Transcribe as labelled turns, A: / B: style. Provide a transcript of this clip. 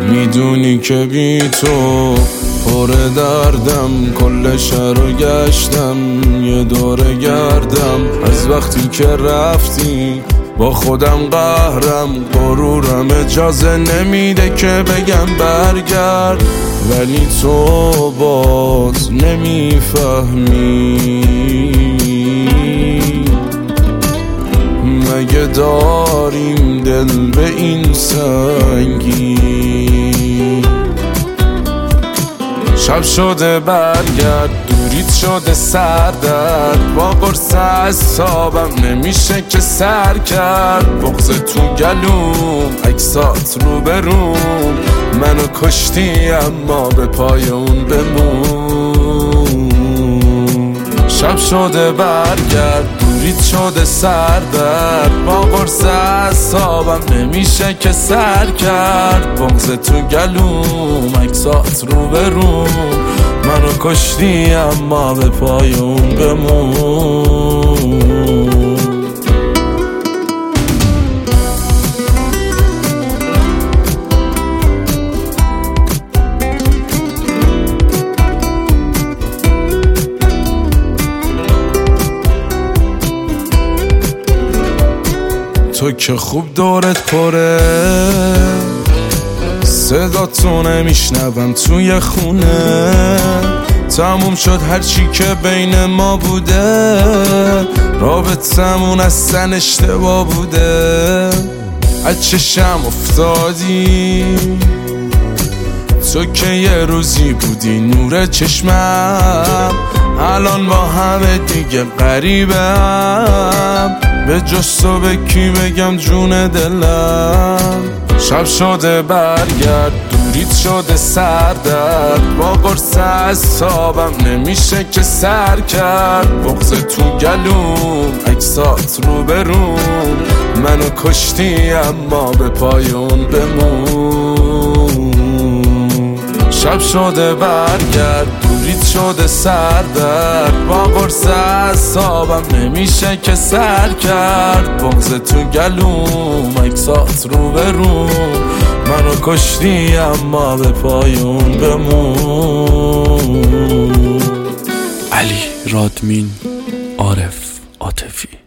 A: میدونی که بی تو پر دردم، کل شهر رو گشتم یه دوره گردم. از وقتی که رفتی با خودم قهرم، غرورم اجازه نمیده که بگم برگرد. ولی تو باز نمیفهمی، مگه داریم دل به این سنگی؟ شب شده برگرد، دوریت شده سردرد، با قرص اعصابم نمیشه که سر کرد. بغض تو گلوم، عکسات رو بروم، منو کشتی اما به پای اون بمون. شب شده برگرد، دوریت شده سردرد، با قرص اعصابم نمیشه که سر کرد. بغض تو گلوم، عکسات رو بروم، منو کشتی اما به پای اون بمون. تو که خوب دورت پره، صدا تو نمیشنوم توی خونه. تموم شد هرچی که بین ما بوده، رابطمون اصلا اشتباه بوده. از چشم افتادی تو که یه روزی بودی نور چشمم، الان با همه دیگه غریبم. به جز تو به کی بگم جون دلم؟ شب شده برگرد، دوریت شده سردرد، با قرص اعصابم نمیشه که سر کرد. بغض تو گلوم، عکسات رو بروم، منو کشتی اما به پای اون بمون. شب شده برگرد، دوریت شده سردرد، با قرص اعصابم نمیشه که سر کرد. بغض تو گلوم، عکسات رو بروم، منو کشتی اما به پای اون بمون.
B: علی رادمین، عارف عاطفی.